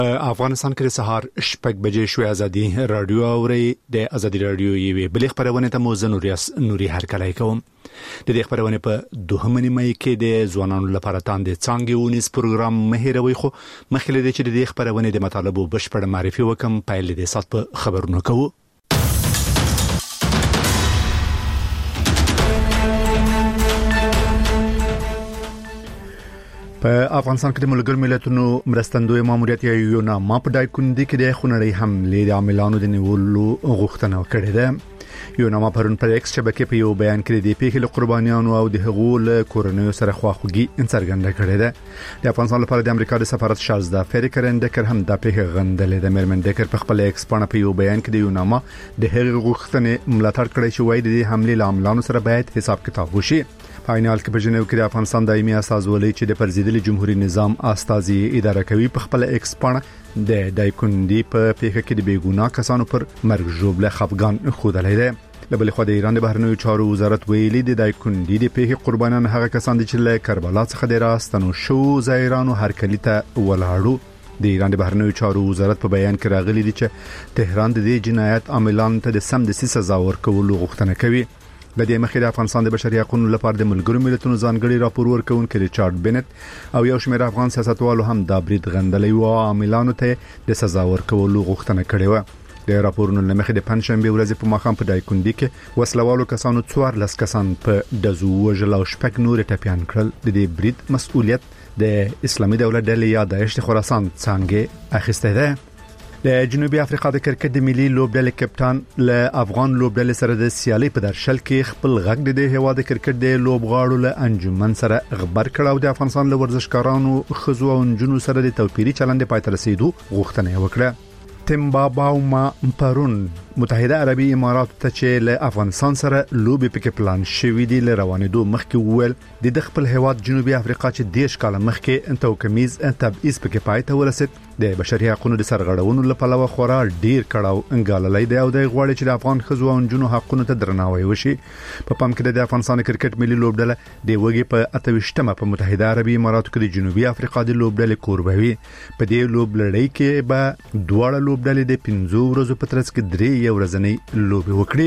افغانستان کې سهار شپږ بجې شوې ازادي رادیو اوري د ازادي رادیو یوې بلې خبرونه ته موزه نوري هرکلای کوم د دې خبرونه په 2 مې کې د ځوانانو لپاره تاندې څنګه ونیس پروګرام مهیروي خو مخکې د دې خبرونه د مطالبه بشپړ معرفي وکم پایل د سات په خبرونه کوو په افغانستان کې د ملګر ملتونو مرستندوی ماموریت یو نه ماپ دای کندي کې د خونړی حمله د عاملانو د نیولو غوښتنه کړې ده یو نه ما پرون پر ایکس شبکې په یو بیان کې د پیښې قربانیانو او د حقوق کورنیو سره خواخوږي څرګنده کړې ده د افغانستان لپاره د امریکا د سفارت شازده فریکرندکر هم د پیښې غندلې د مرمندکر په خپل ایکس په یو بیان کې د یو نه ما د هغې غوښتنې ملاتړ کړې چې وایي د حمله عاملانو سره باید حساب کتاب وشي فاینال کې په جنیو کې د افغانستان دایمي استازولۍ چې د پرزیدلي جمهوریت نظام استازي اداره کوي په خپل ایکس پاڼه د دایکوندي په پیښه کې د بیګونا کسانو پر مرګ ژوبله خفګان خودلې ده بل خو د ایران د بهرنیو چارو وزارت ویلي د دایکوندي د پیښې قربانیان هغه کسان دي چې له کربلا څخه د راستنو شو زایرانو هرکلی ته ولاړو د ایران د بهرنیو چارو وزارت په بیان کې راغلي دي چې تهران د دې جنایت عاملان ته د سم د سزا ورکولو غوښتنه کوي د دې مخې د افغانستان د بشري حقوقو لپاره د ملګرو ملتونو ځانګړي راپور ورکونکي ریچارډ بنت او یو شمېر افغان سیاستوالو هم د برید غندلې او عاملانو ته د سزا ورکولو غوښتنه کړې و د راپورونو لمخې د پنځشنبه ورځ په ماښام په دایکوندي کې وسلوالو کسانو 14 کسان په دزو وجل او شپږ نور ټپيان کړل د دې برید مسؤلیت د اسلامي دولت ډلې یا داعش خراسان څنګه اخیسته ده د جنوبي افریقا د کرکټ د ملي لوبډلې کپټان له افغان لوبډلې سره د سیالي په درشل کې خپل غږ د هوا د کرکټ د لوبغاړو له انجمن سره خبر کړه او د افغانستان له ورزشکارانو خزو او جنونو سره د توپیري چلند پای ته رسیدو غوښتنه وکړه تمباباوما پرون متحده عربی امارات ته چې له افغانستان سره لوبي پکې پلان شوې دي له روانېدو مخکې وویل د خپل هیواد جنوبي افریقا چې دیش کال مخکې توکمیز تبعیض پکې پای ته ورسید د بشري حقوقو د سرغړونو لپاره خورا ډیر کړهو انګاللې دی او د غوړې چې د افغان خزو او جنونو حقوقو ته درناوی وشي په پام کې د افغانستان کرکټ ملي لوبډله د وګي په 28مه په متحده عربی اماراتو کې د جنوبي افریقا د لوبډلې کوربوي په دې لوبلړۍ کې به دواړه لوبډلې د 15 ورځې په ترڅ کې درې یو ورځنی لوبي وکړي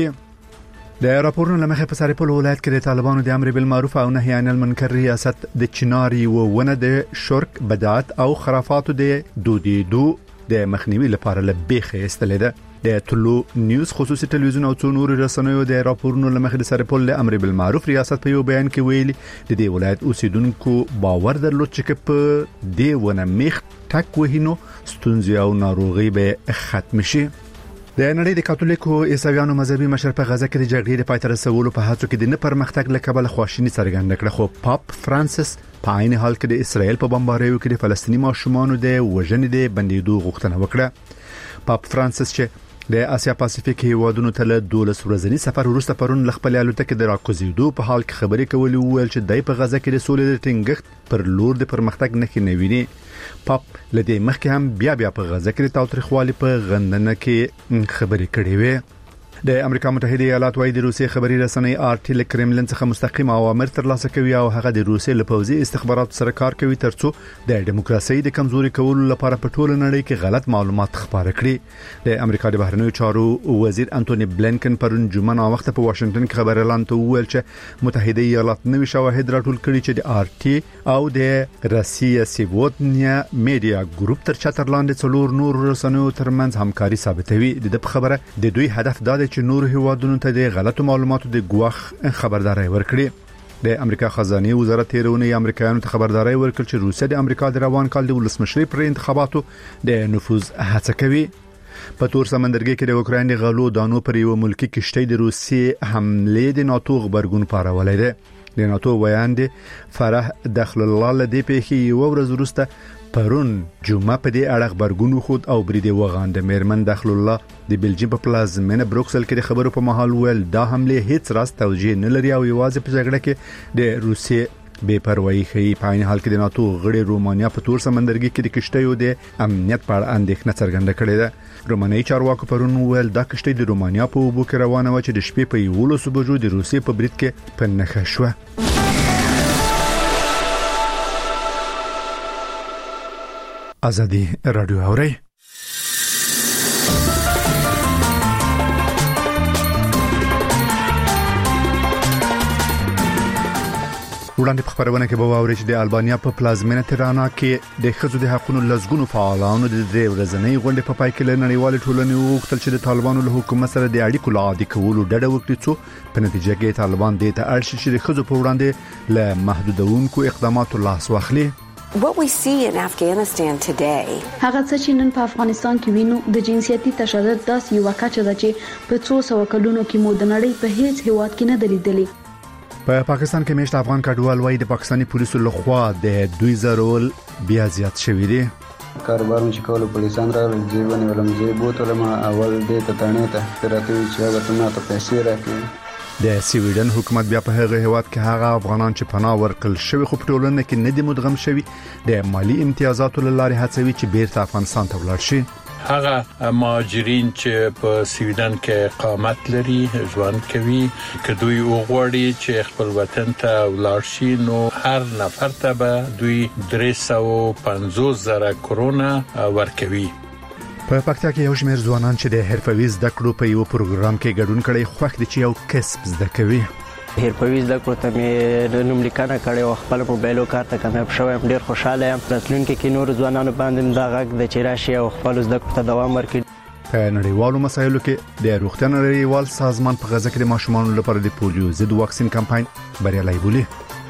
د راپورونو لمخې په سرپل ولایت کې د طالبانو د امر بالمعروف او نهي عن المنکر ریاست د چناري و ونه د شرک بدعت او خرافاتو د دودیدو د مخنیوي لپاره لبیخه استلې ده د ټولو نیوز خصوصي ټلویزیون او څو نور رسنیو د راپورونو لمخې د سرپل د امر بالمعروف ریاست په یو بیان کې ویلي د دې ولایت اوسیدونکو باور درلود چې په دې ونه میخ ټک وهینو ستونزې او ناروغي به ختم شي د نړۍ د کاتولیکو عیسویانو مذهبي مشر په غزه کې د جګړې د پای ته رسولو په هڅو کې د نه پرمختګ له کبله خواشیني څرګنده کړه خو پاپ فرانسیس په عین حال کې د اسرائیل په بمباریو کې د فلسطیني ماشومانو د وژنې د بندیدو غوښتنه وکړه پاپ فرانسیس چې د اسیا پاسفیک هیوادونو ته له 12 ورځنی سفر وروسته پرون خپل الوتکه د راکوزیدو په حال کې خبرې کولې ویل چې دای په غزه کې د سولې د ټینګښت پر لور د پرمختګ نښې نه ویني پاپ لدې مخکې هم بیا په غزه کې د تاوتریخوالي په غندنه کې خبرې کړې وې د امریکا متحده ایالات وايي د روسي خبري رسنۍ آرټي له کرملین څخه مستقیم اوامر ترلاسه کوي او هغه د روسي لپوزي استخبارات سره کار کوي ترڅو د دیموکراسي د کمزوري کولو لپاره په ټوله نړۍ کې غلط معلومات خپاره کړي د امریکا د بهرنیو چارو وزیر انټونی بلینکن پرون جمعه وخت په واشنگټن کې خبر اعلان ته وویل چې متحده ایالات نوي شواهد راټول کړي چې د آرټي او د روسیه سیوودنیا میډیا ګروپ تر چتر لاندې څلور نور رسنیو ترمنځ همکاري ثابتوي د خبره د دوی هدف دا چې نور هیوادونو ته د غلطو معلوماتو د ګواښ خبرداري ورکړي د امریکا خزانه وزارت تیرونه امریکایانو ته خبرداري ورکړ چې روسیه د امریکا د روان کال د ولسمشری پر انتخاباتو د نفوذ هڅه کوي په تور سمندرګي کې د اوکراین د غلو دانو پر یو ملکی کشته د روسیې حمله د ناتو خبرګون پارولې ده د ناتو ویاند فرح دخل الله لدی په کې یو ورځ وروسته پرون جمعه په دې اړه خبرګون خود او بریده وغاند میرمن دخل الله د بلجیم په پلازمینه بروکسل کې د خبرو په محل ویل دا حمله هیڅ راست توجیه نه لري او یوازې په جګړه کې د روسیې بے پروايي کوي په عین حال کې د ناتو غړي رومانیا په تور سمندرګي کې د کشتیو د امنیت په اړه اندېښنه څرګنده کړې ده رومانیایي چارواکو پرون ویل دا کشتۍ د رومانیا په اوبو کې روانه و چې د شپې په 11 بجو د روسیې په برید کې په نښه شوه ازادي رادیو اوري. وړاندې په خبرونه کې به واوري چې د البانیا په پلازمینه تیرانا کې د ښځو د حقوقو لزګونو فعالانو د دې ورځنۍ غونډې په پای کې لنړیوال ټولنې وغوښتل چې د طالبانو له حکومت سره د اړیکو لعادي کولو ډډه وکړي څو په نتیجه کې طالبان د ته اړ شي چې د ښځو په وړاندې له محدودونکو اقداماتو لاس واخلي. What we see in Afghanistan today هغه څه چې نن په افغانستان کې وینو د جنسيتي تشدد داسې یو کچه ده چې په 200 کلونو کې مو د نړۍ په هیڅ هیواد کې نه دلیدلې. په پاکستان کې میشت افغان کډوال وایي د پاکستاني پولیسو لخوا د دوی زرول بیا زیات شوی دی. کاروبار چې کولو پولیسان راغلل ځیونه ولم زی بوتل ما اول دې ته تانه ته راته چې هغه ته ماته پیسې راکړي. د سویډن حکومت بیا په هغه هیواد کې هغه افغانان چې پناه ورکړل شوی خو په ټولنه کې نه دي مدغم شوی د مالی امتیازاتو لارې هڅوي چې بیرته افغانستان ته ولاړ شي. هغه مهاجرین چې په سویډن کې اقامت لري ژوند کوي که دوی وغواړي چې خپل وطن ته ولاړ شي نو هر نفر ته به دوی 350,000 کرونه ورکوي. په پکتیا کې یو شمېر ځوانان چې د حرفوي زده کړو په یو پروګرام کې ګډون کړي خوښ دي چې یو کسب زده کوي. حرفوي زده کړو ته مې نوم لیکنه کړې او خپل موبایل کار ته کامیاب شوم. ډیر خوشاله یم. راتلونکي کې نور ځوانانو باندې دا غږ د چیراشي او خپل زده کړو ته دوام ورکړي. په نړیوالو مسایلو کې د روغتیا نړیوال سازمان په غزه کې د ماشومانو لپاره د پولیو ضد واکسین کمپاین بریالي بولی.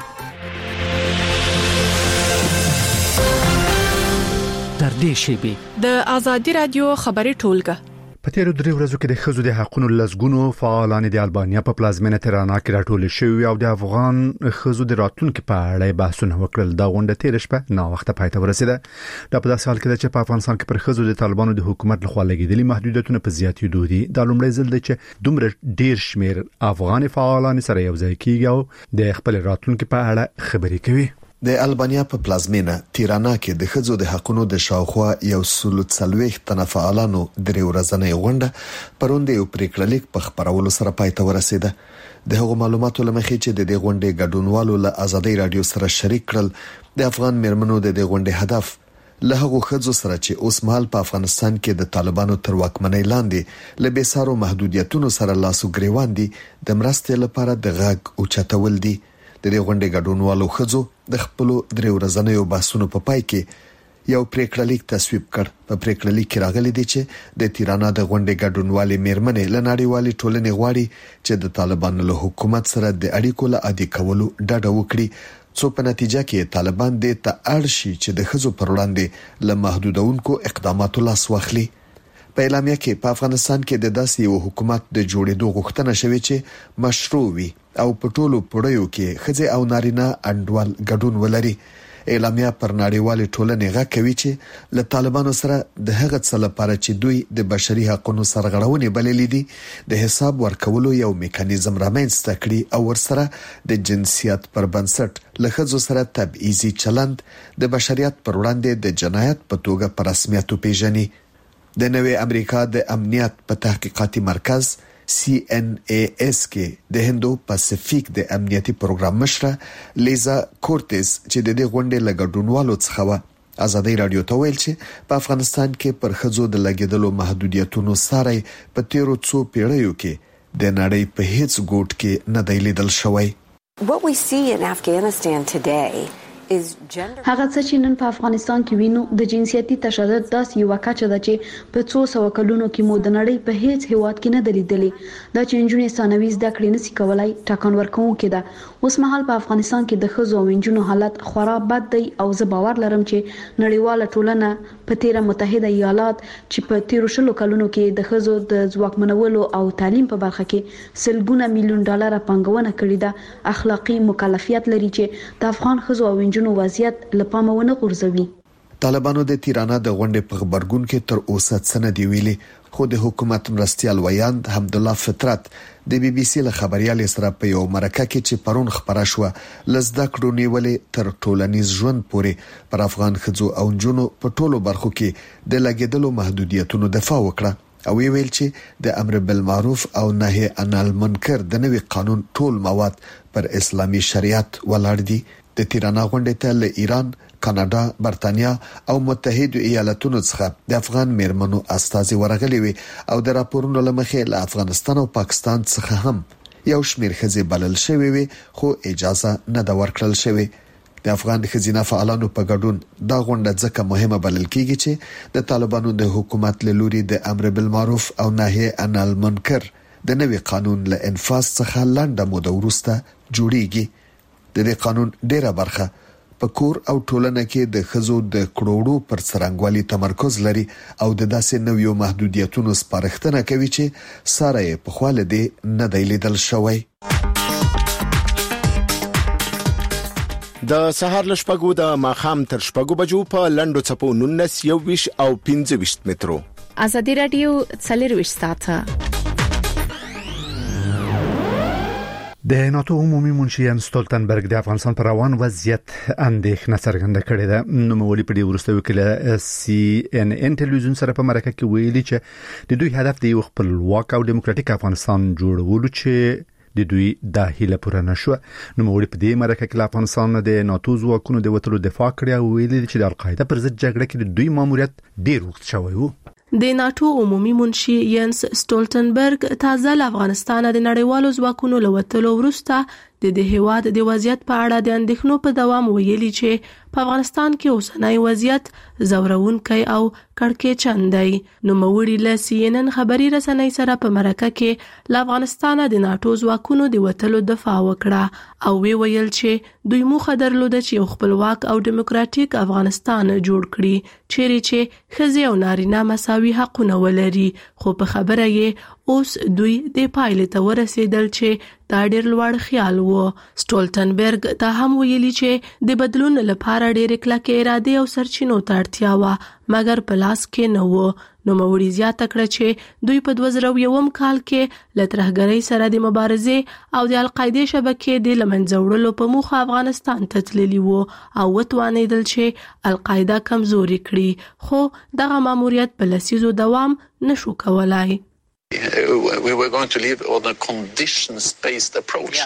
د ازادي رادیو خبري ټولګه په تیرو 3 ورځو کې د ښځو د حقوقو لزګونو فعالان د البانیا په پلازمینه تیرانا کې راټول شوي او د افغان ښځو د راتلونکو په اړه بحثونه وکړل. دا غونډه تیر شپه نو وخت پای ته ورسیده. دا په داسې حال کې چې په افغانستان کې پر ښځو د طالبانو د حکومت لخوا لګیدلي محدودیتونه په زیاتېدو دي. دا لومړی ځل دی چې دومره ډیر شمیر افغان فعالان سره یو ځای کیږي او د خپل راتلونکو په اړه خبرې کوي. د البانیا په پلازمینه تیرانا کې د ښځو د حقوقو د شاوخوا یو سلوڅلويخ تنفعلانو درې ورځنۍ غونډه پروند یو پریکړلیک په خبرولو سره پای ته ورسیده. د هغو معلوماتو لمخې چې د دې غونډې ګډونوالو له ازادي رادیو سره شریک کړل د افغان میرمنو د دې غونډې هدف له هغو ښځو سره چې اوس مهال په افغانستان کې د طالبانو تر واکمنۍ لاندې له بیسارو محدودیتونو سره لاسو ګریوان دي د مرستې لپاره د غږ او چتول دي. د دې غونډې ګډونوالو ښځو د خپل درې ورځنیو بحثونو په پای کې یو پریکړلیک تصویب کړ. په پریکړلیک کې راغلي دي چې د تیرانا د غونډې ګډونوالې میرمنې له نړیوالې ټولنې غواړي چې د طالبانو له حکومت سره د اړیکو له عادي کولو ډډه وکړي څو په نتیجه کې طالبان د ته اړ شي چې د ښځو پر وړاندې له محدودونکو اقداماتو لاس واخلي. په اعلامیه کې په افغانستان کې د داسې یو حکومت د جوړېدو غوښتنه شوې چې مشروع وي او په ټولو پړیو کې ښځې او نارینه انډول ګډون ولري. اعلامیه پر نړیوالې ټولنې غږ کوي چې له طالبانو سره د هغه څه لپاره چې دوی د بشري حقوقو سرغړونې بللې دي د حساب ورکولو یو میکانیزم رامنځته کړي او ورسره د جنسیت پر بنسټ له ښځو سره تبعیضي چلند د بشریت پر وړاندې د جنایت په توګه په رسمیت پیژني. د نوې امریکا د امنیت په تحقیقاتي مرکز CNAS کې د هندو پاسفیک د امنیتي پروګرام مشره لیزا کورتز چې د دې غونډې لګډونوالو څخه و ازادي رادیو ته ویل چې په افغانستان کې پر ښځو د لګیدلو محدودیتونو سره په تیرو څو پیړیو کې د نړۍ په هیڅ ګوټ کې نه دی لیدل شوی. What we see in Afghanistan today هغه څه چې نن په افغانستان کې وینو د جنسيتي تشدد داسې یو کچه ده چې په 200 کلونو کې مو د نړۍ په هیڅ هیواد کې نه دلیدلې. دا چې نجونې ثانوي زده کړې نشي کولای ټاکن ورکوونکې ده. اوس مهال په افغانستان کې د ښځو او نجونو حالت خورا بد دی او زه باور لرم چې نړیواله ټولنه په تیره متحده ایالات چې په تیرو 100 کلونو کې د ښځو د ځواکمنولو او تعلیم په برخه کې سلګونه میلیون ډالر پانګونه کړې ده اخلاقی مکلفیت لري چې د افغان ښځو او نجونو وضعیت لپاره ونه غورځوي. طالبانو د تیرانا د غونډې په خبرګون کې تر اوسه څنګه دی ویلي خو د حکومت مرستيال ویاند حمدالله فطرت د بي بي سي له خبريال سره په یو مرکه کې چې پرون خبره شو لزده کړو نیولې تر ټولنیز ژوند پورې پر افغان ښځو او نجونو په ټولو برخو کې د لګیدلو محدودیتونو دفاع وکړه او ویل چې د امر بالمعروف او نهي عن المنکر د نوي قانون ټول مواد پر اسلامي شریعت ولاړ دي. د تیرانا غونډې ته له ایران، کاناډا، برتانیا او متحده ایالاتونو څخه د افغان میرمنو استازي ورغلي وي او د راپورونو لمخې له افغانستان او پاکستان څخه هم یو شمېر ښځې بلل شوی وي خو اجازه نه دا ورکړل شوی. د افغان ښځینه فعالانو په ګډون دا غونډه ځکه مهمه بلل کیږي چې د طالبانو د حکومت له لوري د امر بالمعروف او نهي عن المنکر د نوي قانون له انفاذ څخه لنډه موده وروسته جوړیږي. د دې قانون ډیره برخه په کور او ټولنه کې د ښځو د کړوړو پر څرنګوالي تمرکز لري او د داسې نویو محدودیتونو سپارښتنه کوي چې ساره یې په خواله دی نه دی لیدل شوی. د سهار لشپګو د ماخام تر شپګو بجو په لندو چپو 19 21 او 25 مترو. ازادي رادیو 24 ساعته. د ناتو عمومي منشي یان ستولتنبرګ د افغانستان پر روان وضعیت اندېښنه څرګنده کړې ده. نو مولي په دې ورسته وکیله CNN ټلویزیون سره په مرکه کې ویلي چې د دوی هدف دی خپلواک او دیموکراتیک افغانستان جوړول چې د دوی د هیله پوره نشو. نو مولي په دې مرکه کې افغانستان د ناتو ځواکونو د وټلو دفاع کړی او ویلي چې د القاعده پر ضد جګړه کې د دوی ماموریت ډیر وخت شوی وو. د ناتو عمومي منشي ینس سټولټنبرګ تازه افغانستان د نړیوالو ځواکونو لوتلو وروسته د هیواد د وضعیت په اړه د اندېښنو په دوام ویلي چې په افغانستان کې اوسنۍ وضعیت زورونکی او کړکېچن دی. نو موري له CNN خبري رسنۍ سره په مرکه کې له افغانستان د ناتو ځواکونو د وټلو دفاع وکړه او ویل چې دوی موخه درلوده چې خپلواک او دیموکراتیک افغانستان جوړ کړي چیرې چې ښځې او نارینه مساوي حقونه ولري. خو په خبره یې اوس دوی د پایلې ته ورسېدل چې دا ډېر لوړ خیال وو. سټولټنبرګ دا هم ویلي چې د بدلون لپاره ډېر کلکه اراده او سرچینو ته اړتیا و مګر په لاس کې نه وو. نو موري زیاته کړه چې دوی په 2001 کال کې له ترهګرۍ سره د مبارزې او د القاعده شبکې د لمنځه وړلو په موخه افغانستان ته تللی وو او وتوانیدل چې القاعده کمزوري کړي خو دغه ماموریت په لسیزو دوام نشو کولای. We were going to live on a conditions-based approach.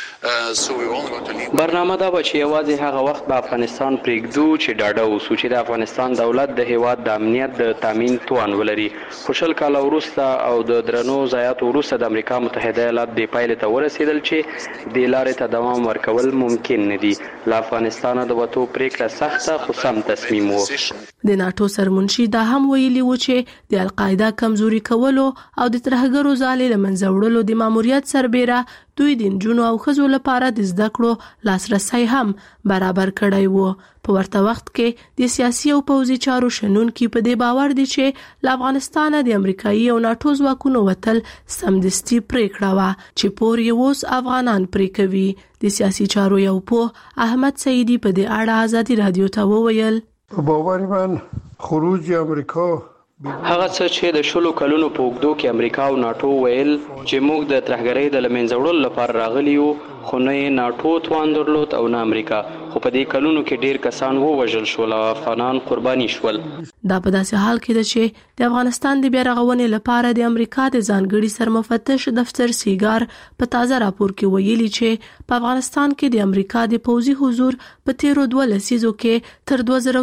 برنامه دا چې یوازې هغه وخت په افغانستان پریږدو چې ډاډه اوسو چې د افغانستان دولت د هیواد د امنیت د تامین توان ولري. خوشل کال وروسته او د درنو ضایعات وروسته د امریکا متحده ایالات د پایلې ته ورسېدل چې د لارې ته دوام ورکول ممکن نه دي. له افغانستان د وټو پریکړه سخته خو سم تصمیم وو. د ناتو سرمنشي دا هم ویلي و چې د القاعده کمزوري کولو او د ترهګرو ځالې لمنځه وړلو د ماموریت سربېره دوی د نجونو او ښځو لپاره د زده کړو لاسرسي هم برابر کړی وو. په ورته وخت کې د سیاسي او پوځي چارو شنونکي په دې باور دي چې له افغانستان د امریکایي او ناتو ځواکونو وتل سمدستي پریکړه وه چې پور یې اوس افغانان پرې کوي. د سیاسي چارو یو پوه احمد سعیدي په دې اړه ازادي رادیو ته وویل باور من خروج امریکا هغه څه چې د شلو کلونو په اوږدو کې امریکا او ناتو ویل چې موږ د ترهګرۍ د لمنځه وړلو لپاره راغلي یو خو نه ناتو توان درلود او نه امریکا. خو په دې کلونو کې ډیر کسان ووژل شول او افغانان قرباني شول. دا په داسې حال کې ده چې د افغانستان د بیا رغونې لپاره د امریکا د ځانګړي سرمفتش دفتر سیګار په تازه راپور کې ویلي چې په افغانستان کې د امریکا د پوځي حضور په تیرو 2 لسیزو کې تر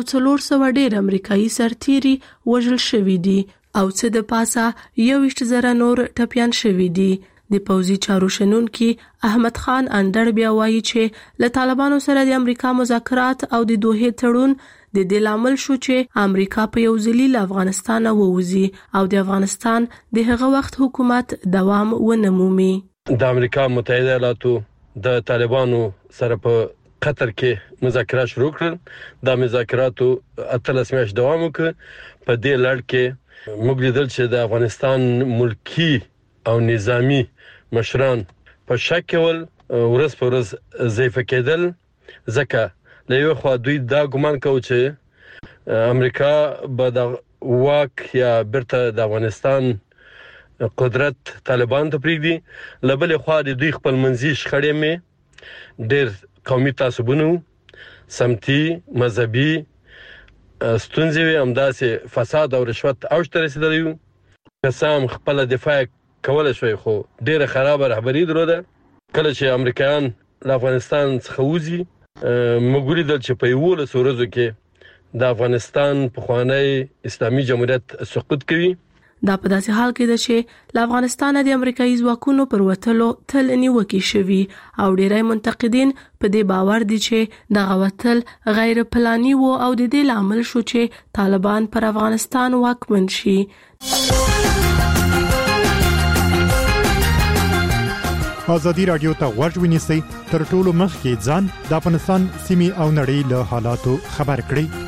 2400 ډیر امریکایي سرتیري وژل شوي دي او څه د پاسه 21,000 نور ټپيان شوي دي. د پوځي چارو شنونکي احمد خان اندړ بیا وایي چې له طالبانو سره د امریکا مذاکرات او د دوحې تړون د دې لامل شو چې امریکا په یو ځلی له افغانستان ووځي او د افغانستان د هغه وخت حکومت دوام ونه مومي. د امریکا متحده ایالاتو د طالبانو سره په قطر کې مذاکرات شروع کړل. دا مذاکراتو 13 میاشتې دوام وکړ. په دې لړ کې موږ لیدل چې د افغانستان ملکی او نظامی مشران په شک ول ورځ په ورځ ضعیف کېدل ځکه له یو خوا دوی دا ګمان کوي چې امریکا به د واک یا برته د افغانستان قدرت طالبان ته پریږدي. له بل خوا د دوی خپل منځي شخړې مې ډېر قومي تعصبونه سمتي مذهبي ستونزې همداسې فساد او رشوت اوج ته رسیدلی وو. قسم خپل دفاع کولای شوی خو ډیره خرابه رهبری درلوده. کله چې امریکایان له افغانستان څخه وځي مګوري د چې په یو له سورزو کې د افغانستان په خوانی اسلامي جمهوریت سقوط کوي. دا په داسې حال کې ده چې ل افغانستان د امریکایي ځواکونو پر وټلو تل نیوکې شوي او ډیری منتقدین په دې باور دي چې د غوتل غیر پلاني وو او د دې لامل شو چې طالبان پر افغانستان واکمن شي. ازادي رادیو ته غوږ ونیسئ تر ټولو مخکې ځان د افغانستان سیمې او نړۍ له حالاتو خبر کړئ.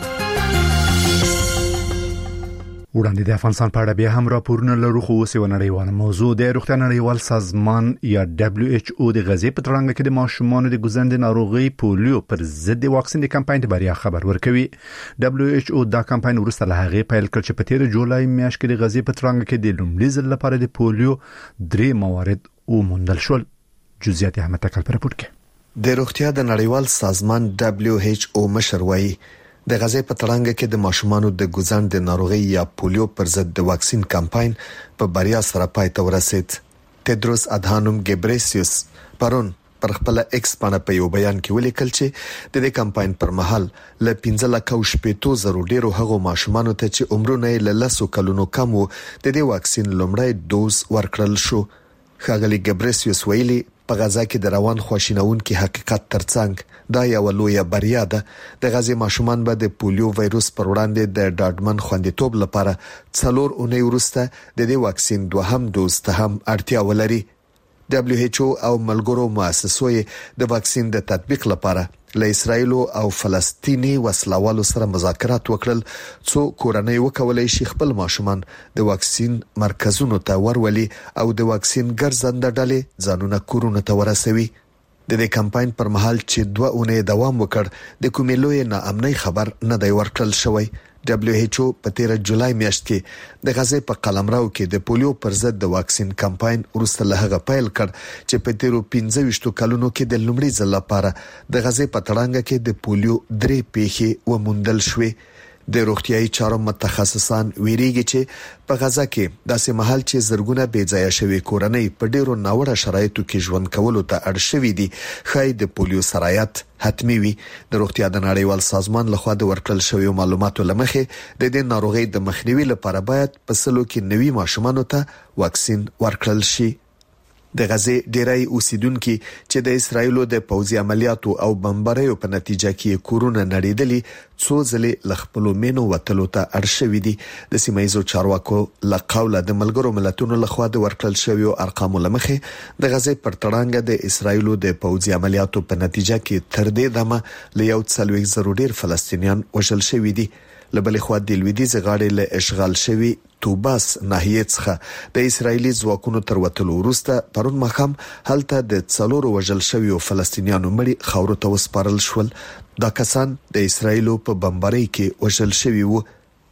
وړاندې د افغانستان په اړه بیا هم راپورونه لرو خو اوس یو نړیواله موضوع د روغتیا نړیوال سازمان یا WHO د غزې په تړانګه کې د ماشومانو د ګوزندې ناروغي پولیو پر ضد د واکسین د کمپاین د بریا خبر ورکوي. WHO دا کمپاین وروسته له هغه پیل کړ چې په 13 جولای میاشت کې د غزې په تړانګه کې د لومړي ځل لپاره د پولیو 3 موارد وموندل شول. جزئیات احمد تکل پر راپور کې. د روغتیا د نړیوال سازمان WHO مشر وایي د غزې په تړانګه کې د ماشومانو د ګوزند ناروغي یا پولیو پر ضد د واکسین کمپاین په بریا سره پای ته ورسید. تدروس ادهانوم ګبریسیوس پرون پر خپل ایکس باندې په یو بیان کې ولیکل چې د دې کمپاین پر مهال ل 15,000 ډیرو هغو ماشومانو ته چې عمرونه له 10 کلونو کم وو د دې واکسین لومړی دوز ورکړل شو. ښاغلي ګبریسیوس ویلي په غزا کې د روان خوشینونکو حقیقت ترڅنګ دا یو لویه بریا ده. د غزې ماشومان به د پولیو وایروس پر وړاندې د ډاډمن خوندیتوب لپاره 4 اونۍ وروسته د دې واکسین دوهم دوز ته هم اړتیا ولري. WHO او ملګرو مؤسسو د واکسین د تطبیق لپاره له اسرایل او فلسطیني وسلوالو سره مذاکرات وکړل څو کورنۍ وکولای شي خپل ماشومان د واکسین مرکزونو ته ورولي او د واکسین ګرځنده ډلې ځانونه کورونه ته ورسوي. د دې کمپاین پر مهال چې 2 اونۍ دوام وکړ د کومې لوی ناامنۍ خبر نه دی ورکړل شوی. WHO په 13 جولای میاشت کې د غزې په قلمرو کې د پولیو پر ضد د واکسین کمپاین وروسته له هغه پیل کړ چې په 15 کلونو کې د لومړي ځل لپاره د غزې په تړانګه کې د پولیو 3 پیښې وموندل شوې. د روغتيایي چارو متخصصان ویریږي چې په غزا کې داسې محل چې زرګونه بې ځای شوی کورنۍ په ډیرو ناوړه شرایطو کې ژوند کولو ته اړ شوي دي خای د پولیو سرایت حتمی وي. د روغتیا د نړیوال سازمان لخوا د ورکړل شوی معلوماتو لمخې د دې ناروغي د مخنیوي لپاره باید په سلو کې نوي ماشومانو ته واکسین ورکړل شي. د غزې ډیری اوسیدونکو چې د اسرایل د پوځي عملیاتو او بمباریو په نتیجه کې کورونه نړیدلي څو ځلې لخپلو مینو وتلو ته اړ شوي دي. د سیمایي چارواکو لقوله د ملګرو ملتونو لخوا د ورکړل شوی ارقام لمخې د غزې پر تړانګه د اسرایل د پوځي عملیاتو په نتیجه کې تر دې دمه له 1,000 ډیر فلسطینیان وژل شوي دي. لبلې خو د لویدیز غاړې له اشغال شوی توباس ناحیه څخه د اسرایلی ځواکونو تر وټلو وروسته پرون مخام هلته د 4 وژل شوی فلسطینیانو مړي خاورو ته وسپارل شول. دا کسان د اسرایل په بمبارۍ کې وژل شوی وو.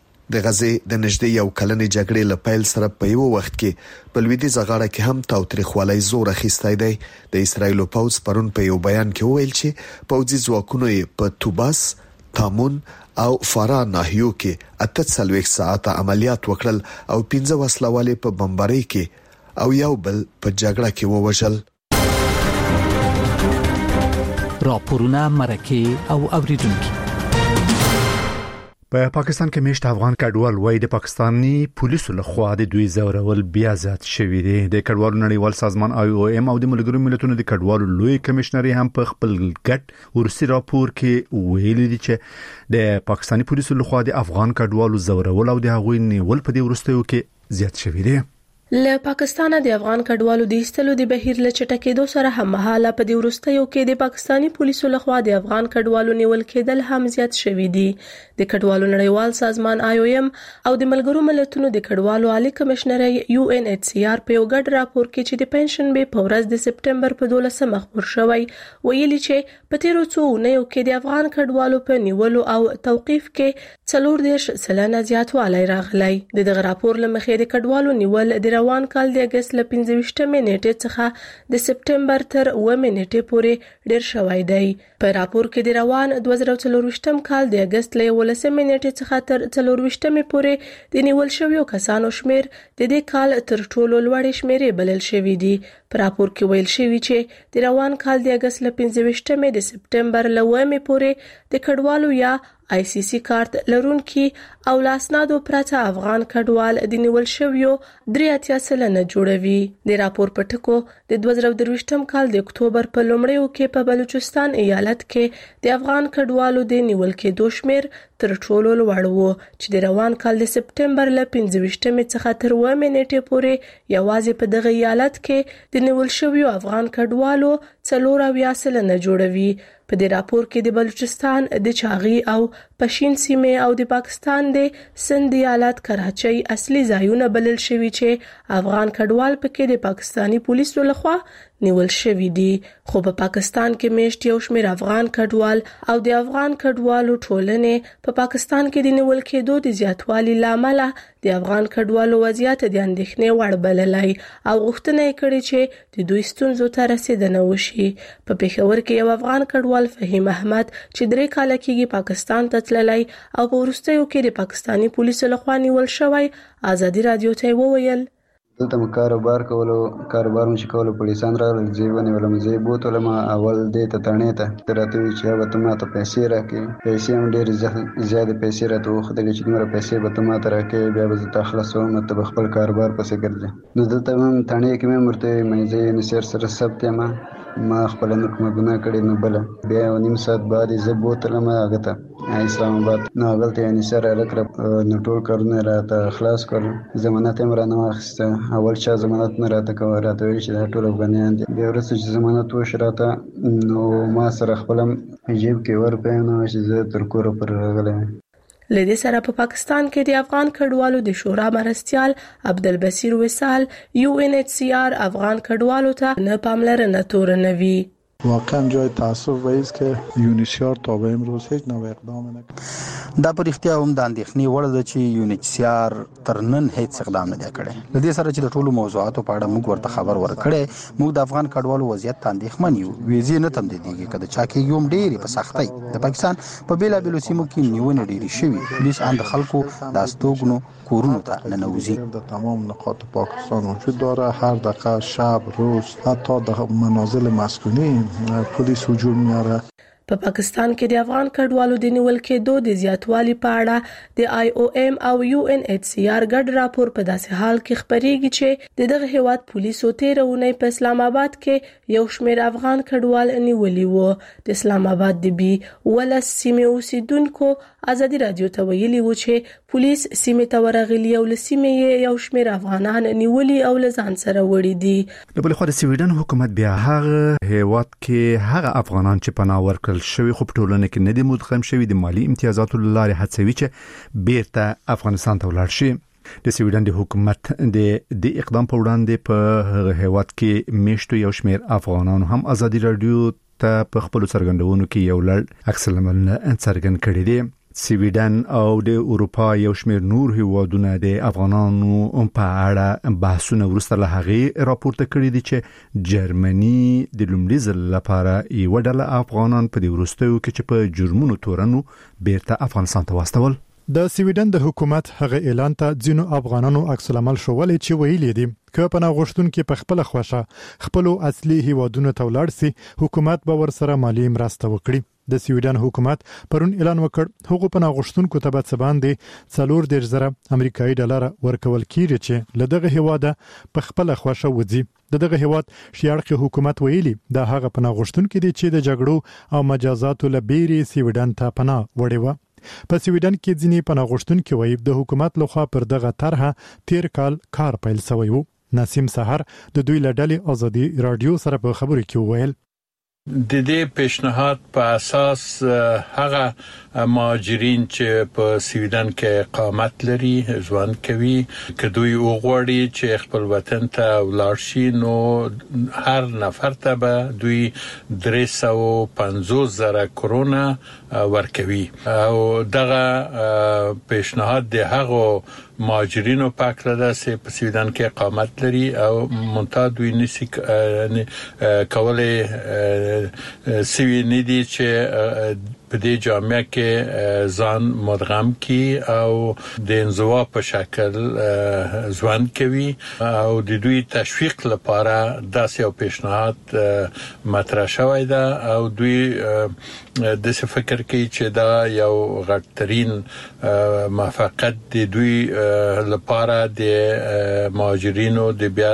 د غزې د نږدې یو کلنې جګړې له پیل سره په یو وخت کې په لویدیز غاړه کې هم تاوتریخوالی زور اخیستی دی. د اسرایل پوځ پرون په یو بیان کې وویل چې پوځي ځواکونو په توباس، تامون او فارا ناحیو کې 48 ساعته عملیات وکړل او 15 وسلوالې په بمبارۍ کې او یو بل په جګړه کې ووژل. راپورونه مرکه او اوریدونکو. په پاکستان کې میشت افغان کډوال وای د پاکستانی پولیسو لخوا د دوی زورول بیا زیات شوی دی. د کډوالو نړیوال سازمان IOM او د ملګرو ملتونو د کډوالو لوی کمشنري هم په خپل ګډ ورسي راپور کې ویلي دي چې د پاکستانی پولیسو لخوا د افغان کډوالو زورول او د هغوی نیول په دې ورستیو کې زیات شوی دی. له پاکستانه د افغان کډوالو د ایستلو د بهیر له چټکېدو سره هم مهاله په دې وروستیو کې د پاکستانی پولیسو لخوا د افغان کډوالو نیول کېدل هم زیات شوي دي. د کډوالو نړیوال سازمان IOM او د ملګرو ملتونو د کډوالو عالی کمشنر UNHCR په یو ګډ راپور کې چې د پنشنبې په ورځ د سپټمبر په 12 خبر شوی ویلي چې په تیرو څو اونیو کې د افغان کډوالو په نیولو او توقيف کې 40% زیاتوالی راغلی. دغه راپور لمخې د کډوالو نیول د روان کال د اگست ل 15 نیټې څخه د سپټمبر تر 9 نیټې پورې ډیر شوی دی. په راپور کې د روان 2024 کال د اگست ل 11 نیټې څخه تر 24 پورې د نیول شویو کسانو شمیر د دې کال تر ټولو لوړ شمیرې بلل شوی دی. په راپور کې ویل شوی چې د روان کال د اگست ل 15 د سپټمبر ل 9 پورې د کډوالو یا ICC کارت لرونکي او لاسنادو پرته افغان کډوال د نیول شویو 83% جوړوي. د راپور په ټکو د 2023 کال د اکتوبر په لومړیو کې په بلوچستان ایالت کې د افغان کډوالو د نیول کېدو شمیر تر ټولو لوړ و چې د روان کال د سپټمبر ل 15 څخه تر 9 نیټې پورې یوازې په دغه ایالت کې د نیول شویو افغان کډوالو 84% جوړوي. په دې راپور کې د بلوچستان د چاغي او پشین سیمه او د پاکستان د سند ایالت کراچۍ اصلي ځایونه بلل شوی چې افغان کډوال پکې د پاکستانی پولیسو لخوا نیول شوی دي. خو په پاکستان کې میشت یو شمېر افغان کډوال او د افغان کډوالو ټولنې په پاکستان کې د نیول کېدو د زیاتوالي لامل د افغان کډوالو وضعیت د اندېښنې وړ بللای او غوښتنه یې کړې چې د دوی ستونزو ته رسیدنه وشي. په پېښور کې یو افغان کډوال فهیم احمد چې 3 کاله کېږي پاکستان ته تللی او په وروستیو کې د پاکستانی پولیسو لخوا نیول شوی ازادي رادیو ته وویل دلته کاروبار چې کولو پولیسان راغلل زه ونیولم زه بوتلم اول دې ته تڼې ته راته وی چې به ته ماته پیسې راکړې پیسې هم ډېرې زیاتې پیسې راته وښودلې چې دومره پیسې به ته ماته راکړې بیا به زه تا خلاصوم ته به خپل کاروبار پسې ګرځې. نو دلته هم تڼې کې مې ورته ویل زه یونیسیر سره ثبت یم ما خپل نه کومه ګناه کړې نه بله بیا 1.5 ساعت بعد زه بوتلم هغه ته اسلام آباد نو هغلته یونیسیر هلک نو ټول کارونه راته خلاص کړل ضمانت یې رانه واخیسته. اول چا ضمانت نه راته کوه راته ویل چې دا ټول افغانیان دي. بیا وروسته چې ضمانت وشو راته نو ما سره خپل جیب کې ورپیل نو چې زه تر کوره پورې راغلی یم. له دې سره په پاکستان کې د افغان کډوالو د شورا مرستیال عبدالبصیر وصال UNHCR افغان کډوالو ته نه پاملرنه تورنوي. واقعا جای تاسف است که یونیسیار تا به امروز هیچ نوع اقدام نکرد. دا په اړتیا هم د اندېښنې وړ ده چې یونیسیار تر نن هیڅ اقدام نه دی کړی. له دې سره چې د ټولو موضوعاتو په اړه موږ ورته خبر ورکړی موږ د افغان کډوالو وضعیت ته اندېښمن یو. ویزې نه تمدیدېږي که د چا کېږي هم ډېرې په سختۍ. د پاکستان په بېلابېلو سیمو کې نیونې ډېرې شوي. پولیس هم د خلکو د استوګنو کورونو ته ننوځي. در تمام نقاط پاکستان وجود داره. هر دقیقه شب روز حتی در منازل مسکونی پولیس هجوم میاره. په پاکستان کې د افغان کډوالو د نیول کېدو د زیاتوالي په اړه د IOM او UNHCR ګډ راپور په داسې حال کې خبرېږي چې دغه هیواد پولیسو تیرونې په اسلام آباد کې یو شمېر افغان کډوال نیولي وو. د اسلام آباد د بي ولس سیمې اوسیدونکو ازادي رادیو ته ویلي وو چې پولیس سیمې ته ورغلي او له سیمې یو شمېر افغانان نیولي او له ځان سره وړي دي. د بل خو د سویډن حکومت بیا هغه هیواد کې هغه افغانان چې پناه ورکړل شوی خو په ټولنه کې نه دي مدغم شوی د مالی امتیازاتو لارې هڅوي چې بیرته افغانستان ته ولاړ شي. د سویډن د حکومت د اقدام په وړاندې په هیواد کې میشتو یو شمېر افغانانو هم ازادي رادیو ته په خپل څرګندونو کې یو لړ عکس العملونه څرګند کړي دي. سویډن او د اروپا یو شمېر نور هیوادونه د افغانانو په اړه بحثونه ورسته له هغې راپورته کړي دي چې جرمني د لومړي ځل لپاره یو ډله افغانان په دې وروستیو کې چې په جرمونو تورنو بیرته افغانستان ته واستول. د سویډن د حکومت هغه اعلان ته ځینو افغانانو عکس العمل شولې چې ویلي دي که پناه غوښتونکي په خپل خوښه خپل اصلي هیوادونو ته ولاړ سي حکومت به ورسره مالی مرسته وکړي. د سویډن حکومت پرون اعلان وکړ هغه پناه غوښتونکو ته به څه باندې 4,000 امریکایي ډالر ورکول کیږي چې له دغه هیواده په خپل خوښه وځي. دغه هیواد شیارقي حکومت ویلي دا هغه پناه غوښتونکي دي چې د جګړو او مجازاتو لبيري سویډن ته پناه وړي و. په سویډن کې ځینې پناه غوښتونکي وایي د حکومت لخوا پر دغه طرحه تیر کال کار پیل شوی و. نسیم سحر د دوی لړلې ازادي رادیو سره په خبرو کې وویل د دې پیشنهاد په اساس هغه مهاجرین چې په سویډن کې اقامت لري ژوند کوي که دوی وغواړي چې خپل وطن ته ولاړ شي نو هر نفر ته به دوی 350,000 کرونه ورکوي او دغه پیشنهاد د هغو مهاجرینو پاکله ده چې په سویډن کې اقامت لري او منتها دوی نسی کولای سوي ندي چې په دې جامعه کې ځان مدغم کی او د انزوا په شکل ځوان کوي او د دوی تشویق لپاره داسې یو پیشنهاد مطرح شوی ده او دوی د څه فکر کوي چې دا یو غټرین موافقت د دوی لپاره د مهاجرینو د بیا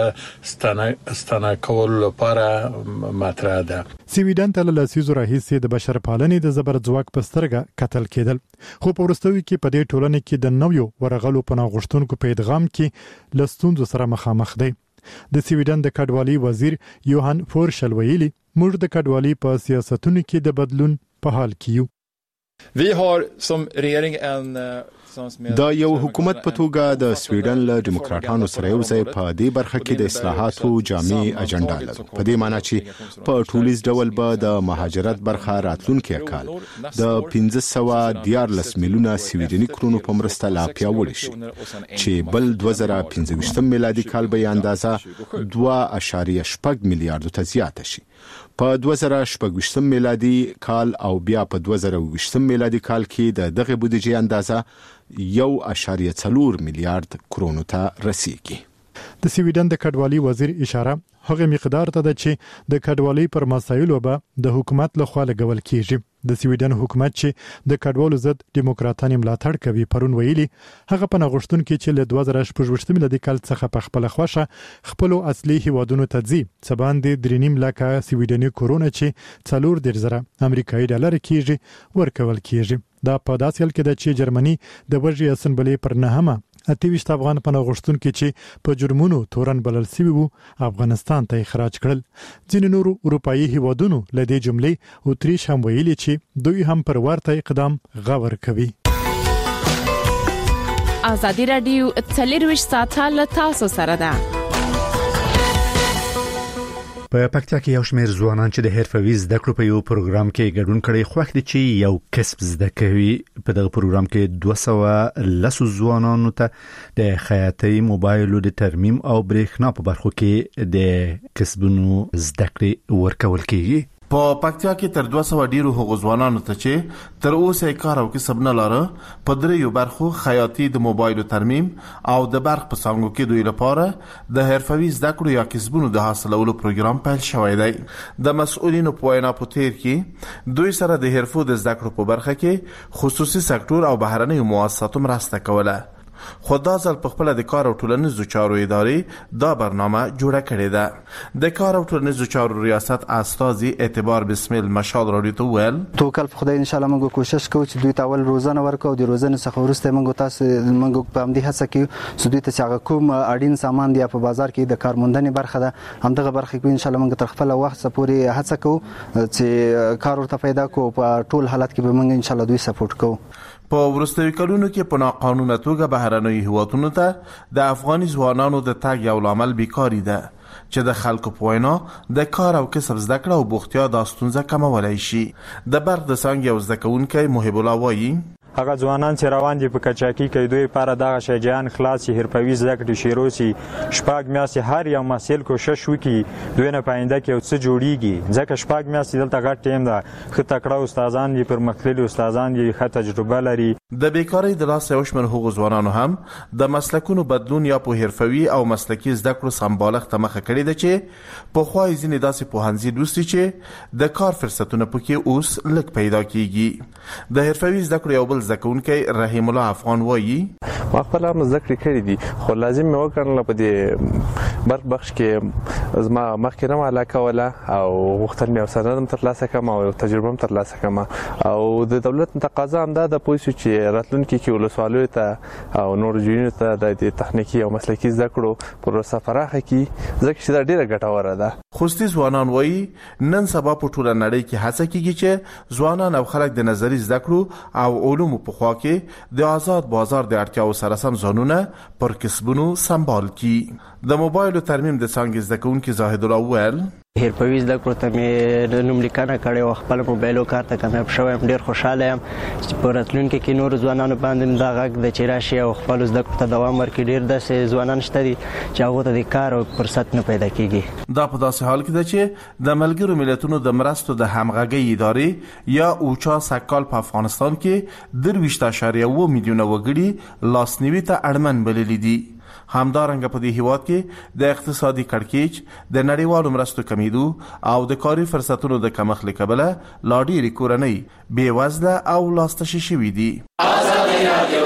ستنکول لپاره مطرح ده. سویډن ته لاسیزو راهیسې د بشر پالنې د زبر ځواک په سترګه قتل کېدل خو په ورستوي کې په دې ټولنه کې د نویو ورغلو پناه غوښتونکو په ادغام کې لستونزو سره مخامخ دي. د سویډن د کډوالۍ وزیر یوهان فورشل ویلي موږ د کډوالۍ په سیاستونو کې د بدلون په حال کې یو. Vi har som regering en دا یو حکومت په توګه د سویډن له ډیموکراټانو سره یو ځای په دې برخه کې د اصلاحاتو جامع اجنډا لري. په دې معنی چې په ټولیز ډول به د مهاجرت برخه راتلونکي کال د 1514 میلیونه سویډني کرونو په مرسته لا پیاوړی شي چې بل 2015 میلادي کال به اندازه 2.8 میلیارډ ته زیاته شي. په 2016 میلادي کال او بیا په 2020 میلادي کال کې د دغه بودیجې اندازه 1.4 میلیارډ کرونو ته رسیږي. د سویډن د کډوالۍ وزیر اشاره هغه مقدار ته ده چې د کډوالۍ پر مسایلو به د حکومت لخوا لګول کیږي. د سویډن حکومت چې د کډوالو ضد ډیموکراټانو ملاتړ کوي پرون ویلي هغه پناه غوښتونکي چې له 2018 میلادي کال څخه په خپل خوښه خپل اصلي هیوادونو ته ځي څه باندې 3.5 لک سویډني کرونا چې 4.0 امریکایي ډالر کیږي ورکول کیږي. دا په داسې حال کې ده چې جرمني د وژې اسمبلې پر 9 28 افغان پناه غوښتونکي چې په جرمونو تورن بلل شوي وو افغانستان ته اخراج کړل. ځینې نورو اروپאי هیوادونو له دې جملې اتریش هم ویلي چې دوی هم پر ورته اقدام غور کوي. ازادي رادیو 24 ساعته له تاسو سره ده. په پکتیا کې یو شمېر ځوانان چې د حرفوي زده کړو په یو پروګرام کې ګډون کړي خوښ دي چې یو کسب زده کوي. په دغه پروګرام کې 210 ځوانانو ته د خیاطۍ، موبایلو د ترمیم او برېښنا په برخو کې د کسبونو زده کړې ورکول کیږي. په پکتیا کې تر 200 ډیرو هغو ځوانانو ته چې تر اوسه کار او کسب نه لاره په دریو برخو خیاطۍ، د موبایل ترمیم او د برق په څانګو کې دوی لپاره د حرفوي زده کړو یا کسبونو د حاصلولو پروګرام پیل شوی دی. د مسؤلینو په وینا په تیر کې دوی سره د حرفو د زده کړو په برخه کې خصوصي سکتور او بهرنۍ مؤسساتو مرسته کوله. خو دا ځل په خپل د کار او ټولنیزو چارو ادارې دا برنامه جوړه کړې ده. د کار او ټولنیزو چارو ریاست استاذي اعتبار بسمل مشال رادیو ته ویل توکل په خدای ان شاء الله موږ کوشش کوو چې دوی ته اول روزانه ورکو او د روزانه څخه وروسته موږ په همدې هڅه کې چې دوی ته چې کوم اړین سامان دی په بازار کې د کارموندنې برخه ده همدغه برخه کې ان شاء الله موږ تر خپل وخت پورې هڅه کوو چې کار ورته پیدا کوو. په ټول حالت کې به موږ ان شاء الله دوی سپورټ کوو. په ورستوي کلونو کې په ناقانونه توګه بهرنۍ هیوادونو ته د افغاني ځوانانو د تګ یو لامل بیکاری ده چې د خلکو په وینا د کار او کسب زده کړه او بوختیا د ستونزه کمولای شي. د برق د څانګې یو زده کوونکی محب الله وایي هغه ځوانان چې روان دي په کچاکي کې دوی لپاره دغه شجاعان خلاص حرفوي زده کړې شروع شي. شپږ میاشتې هر یو مسایل کوشش وکړي دوی نه پاینده کې څه جوړیږي ځکه شپږ میاشتې دلته غټ ټیم ده. ښه تکړه استادان دي، پرمختللي استادان دي، ښه تجربه لري. د بیکاری د لاس یو شمېر هغو ځوانانو هم د مسلکونو بدلون یا په حرفوي او مسلکي زده کړو سمبالښت ته مخه کړې ده چې پخوا یې ځینې داسې پوهنځي لوستي چې د کار فرصتونه پکې اوس لږ پیدا کیږي. د حرفوي زده کړو یو بل زده کوونکی رحیم الله افغان وایي ما خپل هم زده کړې کړې دي خو لازم مې وکړل په دې برق بخش کې زما مخکې نه علاقه ولا او غوښتل مې سند هم ترلاسه کړم او تجربه هم ترلاسه کړم او د دولت تقاضا هم دا د پولیسو چې راتلونکي کې ولسوالیو ته او نور ژوندونو ته د تخنیکی او مسلکي زده کړو پروسه فراخه کړي ځکه چې دا ډیره ګټوره ده. خوستي ځوانان وایي نن سبا په ټوله نړۍ کې هڅه کیږي چې ځوانان او خلک د نظری زده کړو او علومو په خوا کې د آزاد بازار د اړتیاو سره سم ځانونه پر کسبونو سمبال کی. د موبایل ترمیم د څانګې زده کوونکي زاهد الله ویل حرفوي زده کړو ته مې نوملیکنه کړې او خپل موبایلو کار ته کامیاب شوم. ډېر خوشاله یم چې په راتلونکي کې نور ځوانانو باندې دا غږ د چې راشي او خپل زده کړو ته دوام ورکړي. ډېر داسې ځوانان شته دي چې هغه ته د کار او فرصت نه پیدا کیږي. دا په داسې حال کې ده چې د ملګرو ملتونو د مرستو د همغږۍ ادارې یا اوچا سکال په افغانستان کې 23.2 میلیونه وګړي لاسنیوي ته اړمن بللي دي. همدارنګه په دې هیواد کې د اقتصادي کړکېچ، د نړیوالو مرستو کمیدو او د کاري فرصتونو د کمښت له کبله لا ډېرې کورنۍ بې وزله او لاسته شوي دي.